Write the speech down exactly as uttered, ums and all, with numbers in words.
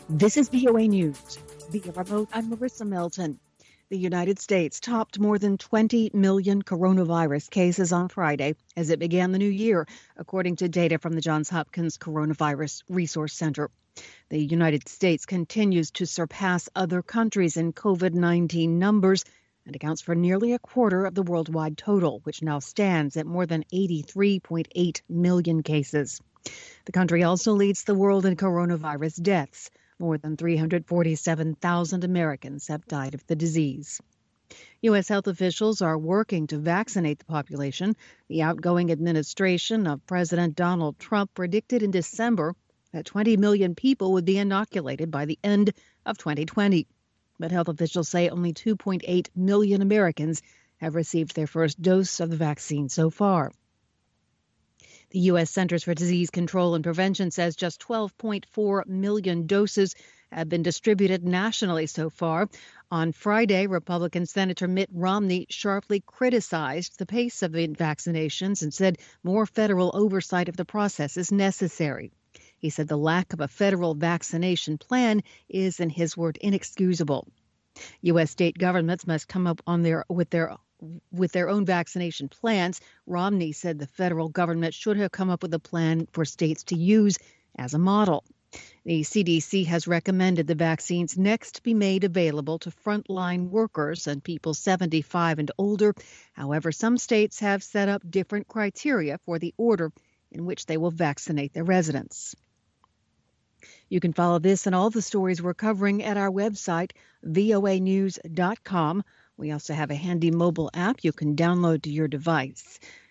This is V O A News. Via remote, I'm Marissa Melton. The United States topped more than twenty million coronavirus cases on Friday as it began the new year, according to data from the Johns Hopkins Coronavirus Resource Center. The United States continues to surpass other countries in COVID nineteen numbers and accounts for nearly a quarter of the worldwide total, which now stands at more than eighty-three point eight million cases. The country also leads the world in coronavirus deaths. More than three hundred forty-seven thousand Americans have died of the disease. U S health officials are working to vaccinate the population. The outgoing administration of President Donald Trump predicted in December that twenty million people would be inoculated by the end of twenty twenty. But health officials say only two point eight million Americans have received their first dose of the vaccine so far. The U S Centers for Disease Control and Prevention says just twelve point four million doses have been distributed nationally so far. On Friday, Republican Senator Mitt Romney sharply criticized the pace of the vaccinations and said more federal oversight of the process is necessary. He said the lack of a federal vaccination plan is, in his word, inexcusable. U S state governments must come up on their with their with their own vaccination plans. Romney said the federal government should have come up with a plan for states to use as a model. The C D C has recommended the vaccines next be made available to frontline workers and people seventy-five and older. However, some states have set up different criteria for the order in which they will vaccinate their residents. You can follow this and all the stories we're covering at our website, V O A news dot com. We also have a handy mobile app you can download to your device.